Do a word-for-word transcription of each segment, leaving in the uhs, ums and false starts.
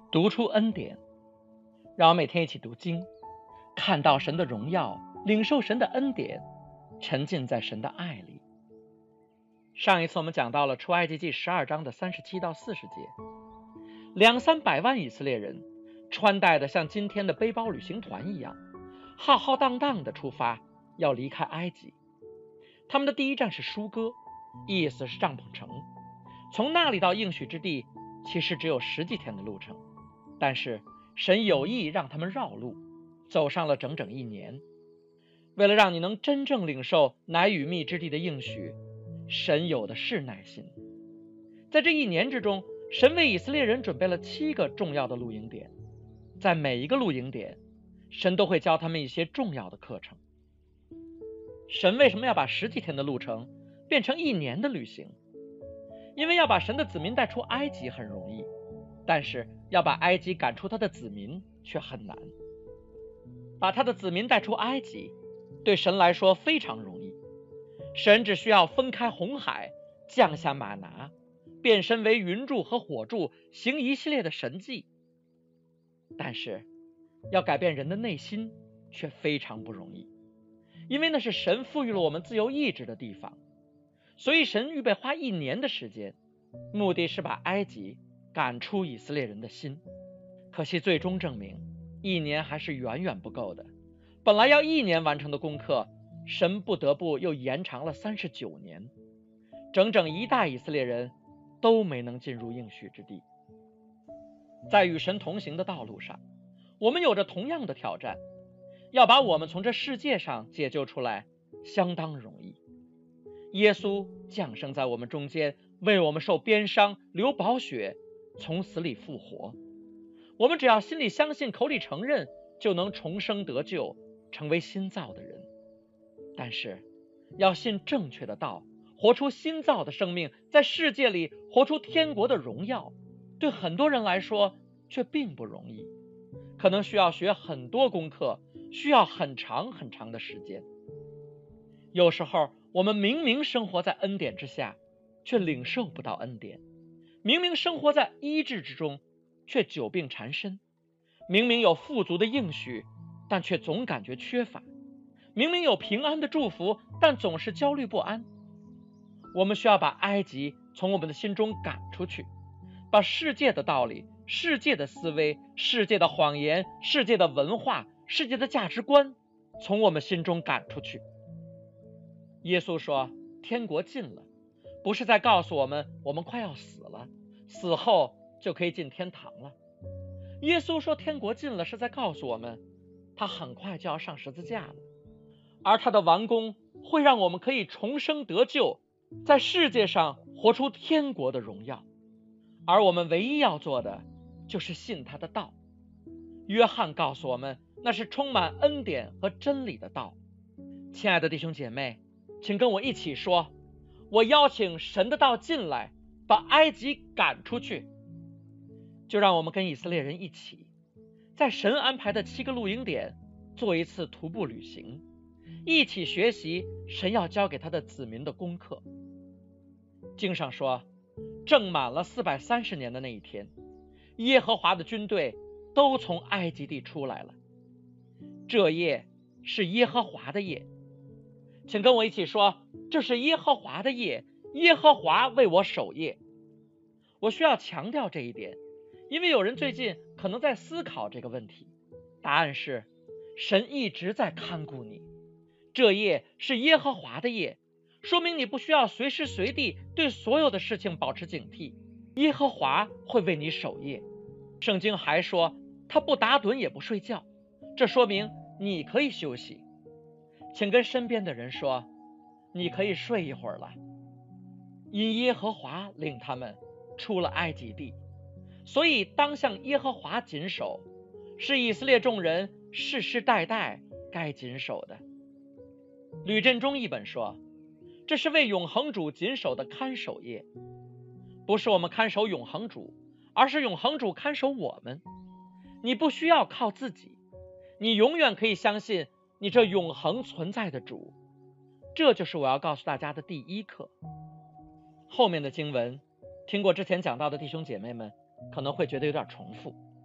读出恩典，让我每天一起读经，看到神的荣耀，领受神的恩典，沉浸在神的爱里。上一次我们讲到了出埃及记十二章的三十七到四十节，两三百万以色列人穿戴的像今天的背包旅行团一样，浩浩荡荡的出发，要离开埃及。他们的第一站是舒歌，意思是帐篷城，从那里到应许之地其实只有十几天的路程，但是神有意让他们绕路，走上了整整一年。为了让你能真正领受奶与蜜之地的应许，神有的是耐心。在这一年之中，神为以色列人准备了七个重要的露营点，在每一个露营点，神都会教他们一些重要的课程。神为什么要把十几天的路程变成一年的旅行？因为要把神的子民带出埃及很容易，但是要把埃及赶出他的子民却很难。把他的子民带出埃及，对神来说非常容易，神只需要分开红海，降下玛拿，变身为云柱和火柱，行一系列的神迹。但是要改变人的内心却非常不容易，因为那是神赋予了我们自由意志的地方，所以神预备花一年的时间，目的是把埃及赶出以色列人的心。可惜最终证明一年还是远远不够的，本来要一年完成的功课，神不得不又延长了三十九年，整整一代以色列人都没能进入应许之地。在与神同行的道路上，我们有着同样的挑战，要把我们从这世界上解救出来相当容易。耶稣降生在我们中间，为我们受鞭伤，流宝血，从死里复活。我们只要心里相信，口里承认，就能重生得救，成为新造的人。但是要信正确的道，活出新造的生命，在世界里活出天国的荣耀，对很多人来说却并不容易，可能需要学很多功课，需要很长很长的时间。有时候我们明明生活在恩典之下，却领受不到恩典；明明生活在医治之中，却久病缠身；明明有富足的应许，但却总感觉缺乏；明明有平安的祝福，但总是焦虑不安。我们需要把埃及从我们的心中赶出去，把世界的道理、世界的思维、世界的谎言、世界的文化、世界的价值观从我们心中赶出去。耶稣说天国近了，不是在告诉我们我们快要死了，死后就可以进天堂了。耶稣说天国近了，是在告诉我们他很快就要上十字架了，而他的完工会让我们可以重生得救，在世界上活出天国的荣耀。而我们唯一要做的就是信他的道。约翰告诉我们，那是充满恩典和真理的道。亲爱的弟兄姐妹，请跟我一起说，我邀请神的道进来，把埃及赶出去。就让我们跟以色列人一起，在神安排的七个露营点做一次徒步旅行，一起学习神要教给他的子民的功课。经上说，正满了四百三十年的那一天，耶和华的军队都从埃及地出来了。这夜是耶和华的夜，请跟我一起说，这是耶和华的夜，耶和华为我守夜。我需要强调这一点，因为有人最近可能在思考这个问题。答案是，神一直在看顾你。这夜是耶和华的夜，说明你不需要随时随地对所有的事情保持警惕，耶和华会为你守夜。圣经还说他不打盹也不睡觉，这说明你可以休息。请跟身边的人说，你可以睡一会儿了。因耶和华领他们出了埃及地，所以当向耶和华谨守，是以色列众人世世代代该谨守的。吕振中译本说，这是为永恒主谨守的看守夜，不是我们看守永恒主，而是永恒主看守我们。你不需要靠自己，你永远可以相信你这永恒存在的主。这就是我要告诉大家的第一课。后面的经文，听过之前讲到的弟兄姐妹们可能会觉得有点重复，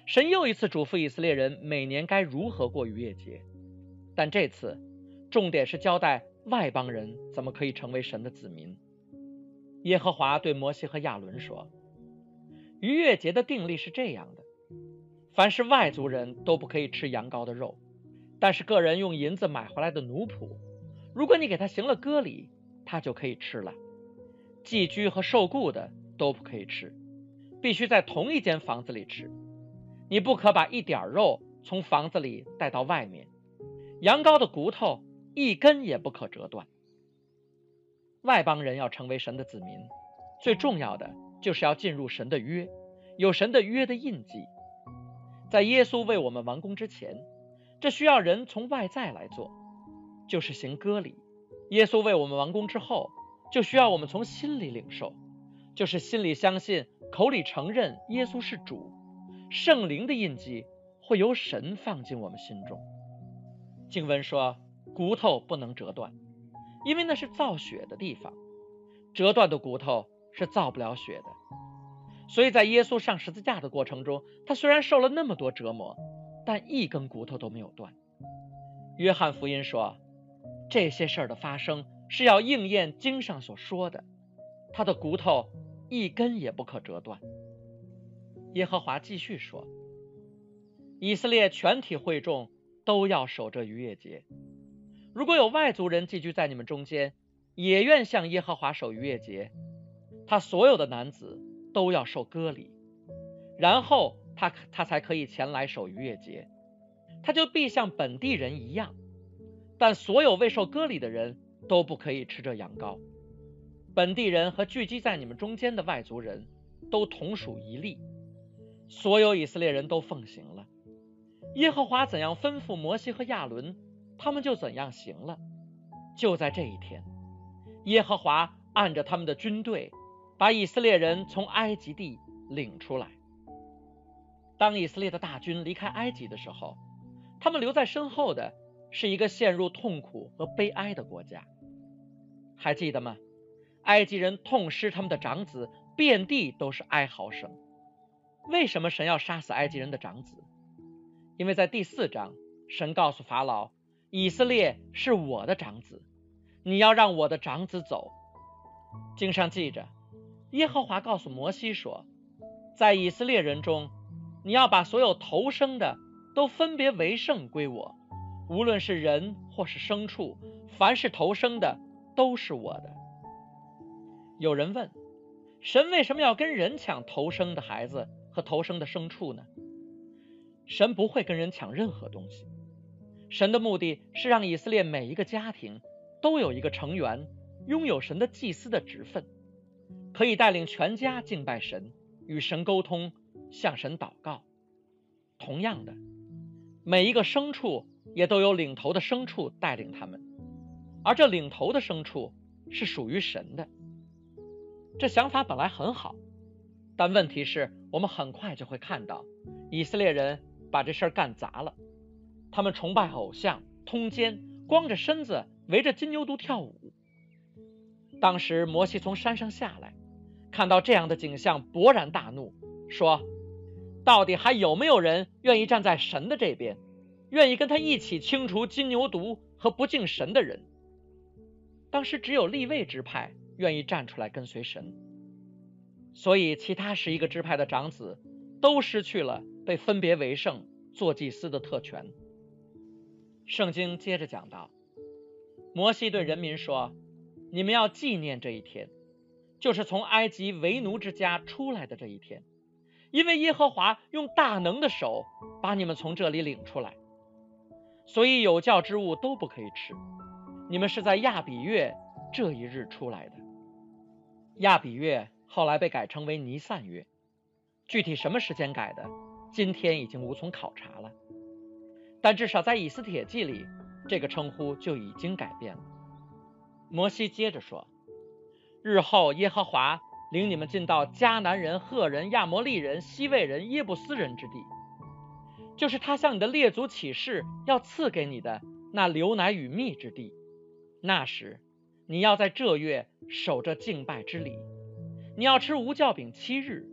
神又一次嘱咐以色列人每年该如何过逾越节，但这次重点是交代外邦人怎么可以成为神的子民。耶和华对摩西和亚伦说，逾越节的定例是这样的，凡是外族人都不可以吃羊羔的肉，但是个人用银子买回来的奴仆，如果你给他行了割礼，他就可以吃了。寄居和受雇的都不可以吃，必须在同一间房子里吃。你不可把一点肉从房子里带到外面，羊羔的骨头一根也不可折断。外邦人要成为神的子民，最重要的就是要进入神的约，有神的约的印记。在耶稣为我们完工之前，这需要人从外在来做，就是行割礼。耶稣为我们完工之后，就需要我们从心里领受，就是心里相信，口里承认耶稣是主，圣灵的印记会由神放进我们心中。经文说，骨头不能折断，因为那是造血的地方，折断的骨头是造不了血的。所以在耶稣上十字架的过程中，他虽然受了那么多折磨，但一根骨头都没有断。约翰福音说，这些事儿的发生是要应验经上所说的，他的骨头一根也不可折断。耶和华继续说，以色列全体会众都要守这逾越节。如果有外族人寄居在你们中间，也愿向耶和华守逾越节，他所有的男子都要受割礼，然后他他才可以前来守逾越节，他就必像本地人一样。但所有未受割礼的人都不可以吃这羊羔。本地人和聚集在你们中间的外族人都同属一例，所有以色列人都奉行了。耶和华怎样吩咐摩西和亚伦，他们就怎样行了。就在这一天，耶和华按着他们的军队，把以色列人从埃及地领出来。当以色列的大军离开埃及的时候，他们留在身后的是一个陷入痛苦和悲哀的国家。还记得吗？埃及人痛失他们的长子，遍地都是哀嚎声。为什么神要杀死埃及人的长子？因为在第四章，神告诉法老，以色列是我的长子，你要让我的长子走。经上记着，耶和华告诉摩西说，在以色列人中，你要把所有头生的都分别为圣归我，无论是人或是牲畜，凡是头生的都是我的。有人问，神为什么要跟人抢头生的孩子和头生的牲畜呢？神不会跟人抢任何东西，神的目的是让以色列每一个家庭都有一个成员拥有神的祭司的职分，可以带领全家敬拜神，与神沟通，向神祷告。同样的，每一个牲畜也都有领头的牲畜带领他们，而这领头的牲畜是属于神的。这想法本来很好，但问题是我们很快就会看到以色列人把这事儿干砸了。他们崇拜偶像，通奸，光着身子围着金牛犊跳舞。当时摩西从山上下来，看到这样的景象，勃然大怒，说，到底还有没有人愿意站在神的这边，愿意跟他一起清除金牛犊和不敬神的人？当时只有利未支派愿意站出来跟随神，所以其他十一个支派的长子都失去了被分别为圣做祭司的特权。圣经接着讲到，摩西对人民说，你们要纪念这一天，就是从埃及为奴之家出来的这一天，因为耶和华用大能的手把你们从这里领出来，所以有酵之物都不可以吃。你们是在亚比月这一日出来的。亚比月后来被改称为尼散月，具体什么时间改的，今天已经无从考察了，但至少在以斯帖记里，这个称呼就已经改变了。摩西接着说，日后耶和华领你们进到迦南人、赫人、亚摩利人、西魏人、耶布斯人之地，就是他向你的列祖起誓要赐给你的那流奶与蜜之地。那时你要在这月守着敬拜之礼，你要吃无酵饼七日，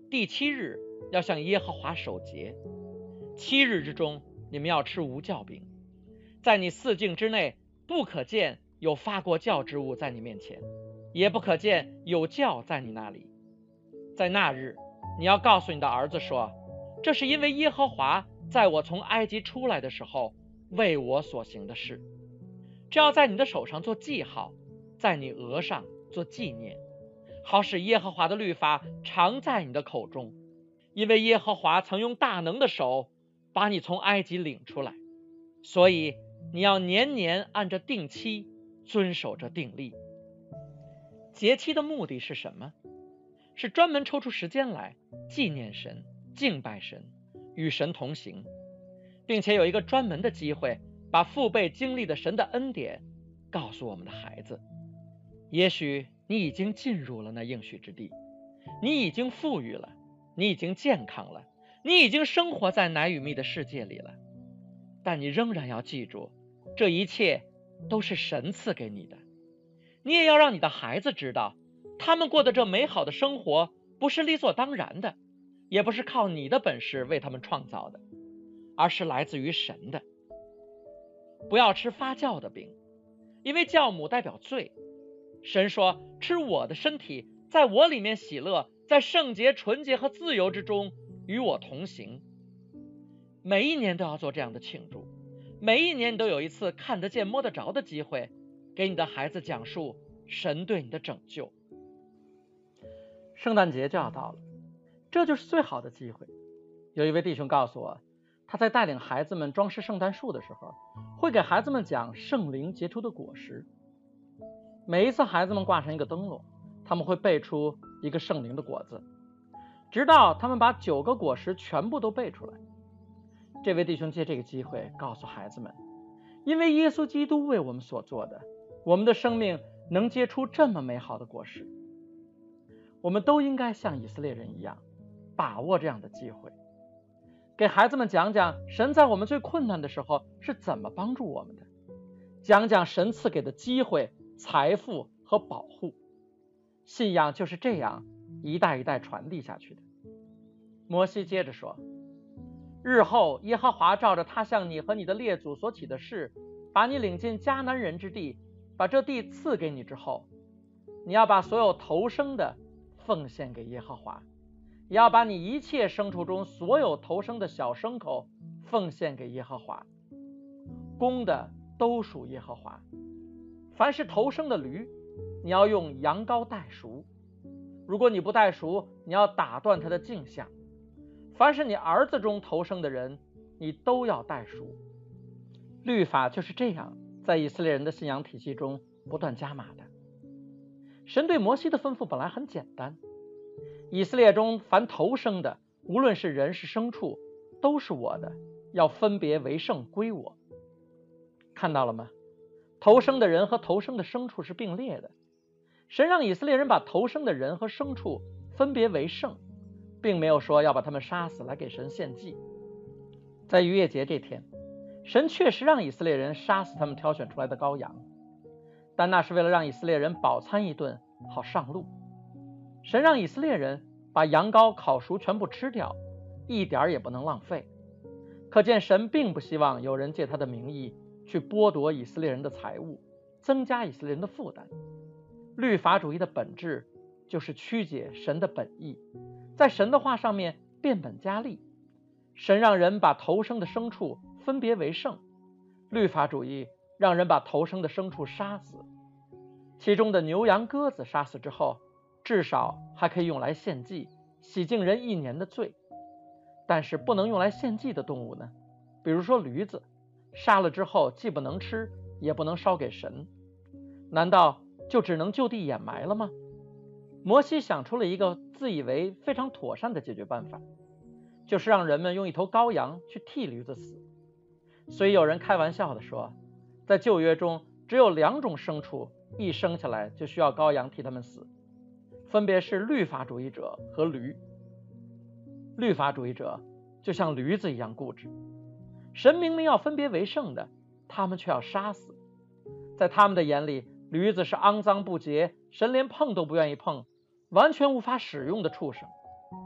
第七日要向耶和华守节，七日之中你们要吃无酵饼，在你四境之内不可见有发过酵之物在你面前，也不可见有酵在你那里。在那日，你要告诉你的儿子说，这是因为耶和华在我从埃及出来的时候为我所行的事。这要在你的手上做记号，在你额上做纪念，好使耶和华的律法常在你的口中，因为耶和华曾用大能的手把你从埃及领出来，所以你要年年按着定期遵守着定例。节期的目的是什么？是专门抽出时间来纪念神、敬拜神、与神同行，并且有一个专门的机会把父辈经历的神的恩典告诉我们的孩子。也许你已经进入了那应许之地，你已经富裕了，你已经健康了，你已经生活在奶与蜜的世界里了，但你仍然要记住，这一切都是神赐给你的。你也要让你的孩子知道，他们过的这美好的生活不是理所当然的，也不是靠你的本事为他们创造的，而是来自于神的。不要吃发酵的饼，因为酵母代表罪。神说，吃我的身体，在我里面喜乐，在圣洁、纯洁和自由之中与我同行。每一年都要做这样的庆祝，每一年都有一次看得见摸得着的机会，给你的孩子讲述神对你的拯救。圣诞节就要到了，这就是最好的机会。有一位弟兄告诉我，他在带领孩子们装饰圣诞树的时候，会给孩子们讲圣灵结出的果实。每一次孩子们挂上一个灯笼，他们会背出一个圣灵的果子，直到他们把九个果实全部都背出来。这位弟兄借这个机会告诉孩子们，因为耶稣基督为我们所做的，我们的生命能结出这么美好的果实。我们都应该像以色列人一样，把握这样的机会，给孩子们讲讲神在我们最困难的时候是怎么帮助我们的，讲讲神赐给的机会、财富和保护。信仰就是这样一代一代传递下去的。摩西接着说，日后耶和华照着他向你和你的列祖所起的誓，把你领进迦南人之地，把这地赐给你之后，你要把所有头生的奉献给耶和华，也要把你一切牲畜中所有头生的小牲口奉献给耶和华，公的都属耶和华。凡是头生的驴，你要用羊羔代赎，如果你不代赎，你要打断他的颈项。凡是你儿子中头生的人，你都要代赎。律法就是这样在以色列人的信仰体系中不断加码的。神对摩西的吩咐本来很简单，以色列中凡头生的，无论是人是牲畜，都是我的，要分别为圣归我。看到了吗？头生的人和头生的牲畜是并列的。神让以色列人把头生的人和牲畜分别为圣，并没有说要把他们杀死来给神献祭。在逾越节这天，神确实让以色列人杀死他们挑选出来的羔羊，但那是为了让以色列人饱餐一顿，好上路。神让以色列人把羊羔烤熟全部吃掉，一点也不能浪费。可见神并不希望有人借他的名义去剥夺以色列人的财物，增加以色列人的负担。律法主义的本质就是曲解神的本意，在神的话上面变本加厉。神让人把头生的牲畜分别为圣，律法主义让人把头生的牲畜杀死，其中的牛羊鸽子杀死之后，至少还可以用来献祭，洗净人一年的罪。但是不能用来献祭的动物呢，比如说驴子，杀了之后既不能吃，也不能烧给神，难道就只能就地掩埋了吗？摩西想出了一个自以为非常妥善的解决办法，就是让人们用一头羔羊去替驴子死。所以有人开玩笑地说，在旧约中只有两种牲畜一生下来就需要羔羊替他们死，分别是律法主义者和驴。律法主义者就像驴子一样固执，神明明要分别为圣的，他们却要杀死。在他们的眼里，驴子是肮脏不洁，神连碰都不愿意碰，完全无法使用的畜生。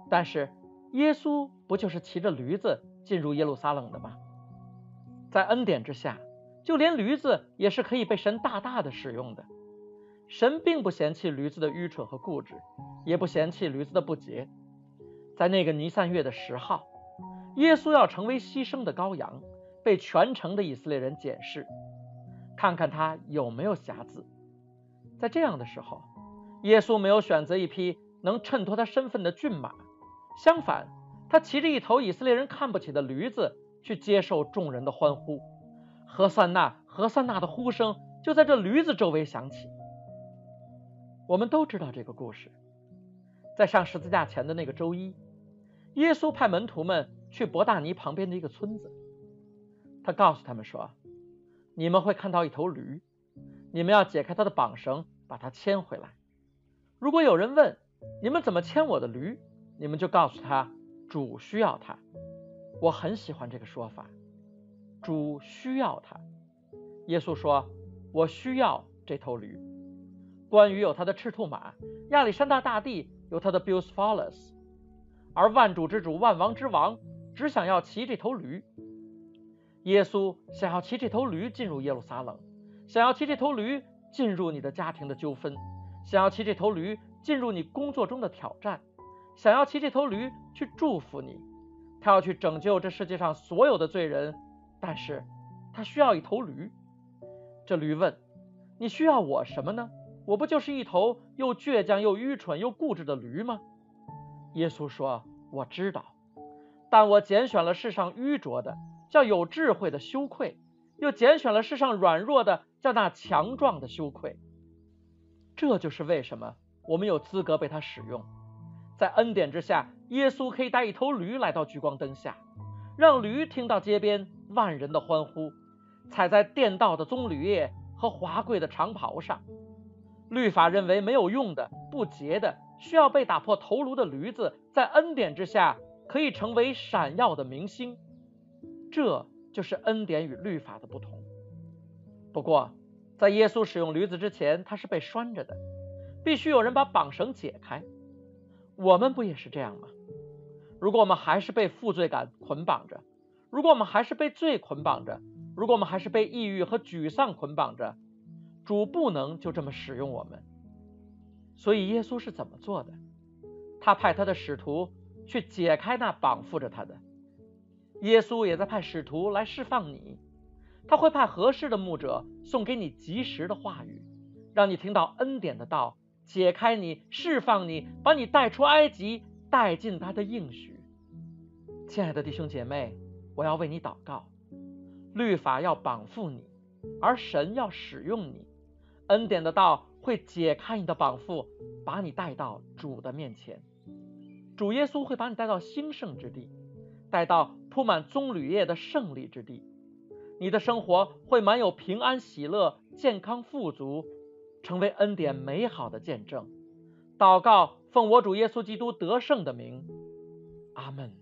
但是耶稣不就是骑着驴子进入耶路撒冷的吗？在恩典之下，就连驴子也是可以被神大大的使用的。神并不嫌弃驴子的愚蠢和固执，也不嫌弃驴子的不洁。在那个尼散月的十号，耶稣要成为牺牲的羔羊，被全城的以色列人检视，看看他有没有瑕疵。在这样的时候，耶稣没有选择一匹能衬托他身份的骏马，相反，他骑着一头以色列人看不起的驴子去接受众人的欢呼。何散那，何散那的呼声就在这驴子周围响起。我们都知道这个故事，在上十字架前的那个周一，耶稣派门徒们去伯大尼旁边的一个村子，他告诉他们说，你们会看到一头驴，你们要解开它的绑绳，把它牵回来。如果有人问你们怎么牵我的驴，你们就告诉他，主需要它。我很喜欢这个说法，主需要它。耶稣说，我需要这头驴。关于有他的赤兔马，亚历山大大帝有他的 Bucephalus， 而万主之主万王之王只想要骑这头驴。耶稣想要骑这头驴进入耶路撒冷，想要骑这头驴进入你的家庭的纠纷，想要骑这头驴进入你工作中的挑战，想要骑这头驴去祝福你。他要去拯救这世界上所有的罪人，但是他需要一头驴。这驴问，你需要我什么呢？我不就是一头又倔强又愚蠢又固执的驴吗？耶稣说，我知道，但我拣选了世上愚拙的，叫有智慧的羞愧，又拣选了世上软弱的，叫那强壮的羞愧。这就是为什么我们有资格被他使用。在恩典之下，耶稣可以带一头驴来到聚光灯下，让驴听到街边万人的欢呼，踩在垫道的棕榈叶和华贵的长袍上。律法认为没有用的、不洁的、需要被打破头颅的驴子，在恩典之下可以成为闪耀的明星。这就是恩典与律法的不同。不过在耶稣使用驴子之前，他是被拴着的，必须有人把绑绳解开。我们不也是这样吗？如果我们还是被负罪感捆绑着，如果我们还是被罪捆绑着，如果我们还是被抑郁和沮丧捆绑着，主不能就这么使用我们。所以耶稣是怎么做的？他派他的使徒去解开那绑缚着他的。耶稣也在派使徒来释放你，他会派合适的牧者送给你及时的话语，让你听到恩典的道，解开你，释放你，把你带出埃及，带进他的应许。亲爱的弟兄姐妹，我要为你祷告。律法要绑缚你，而神要使用你。恩典的道会解开你的绑缚，把你带到主的面前。主耶稣会把你带到兴盛之地，带到铺满棕榈叶的胜利之地。你的生活会满有平安喜乐，健康富足，成为恩典美好的见证。祷告，奉我主耶稣基督得胜的名，阿们。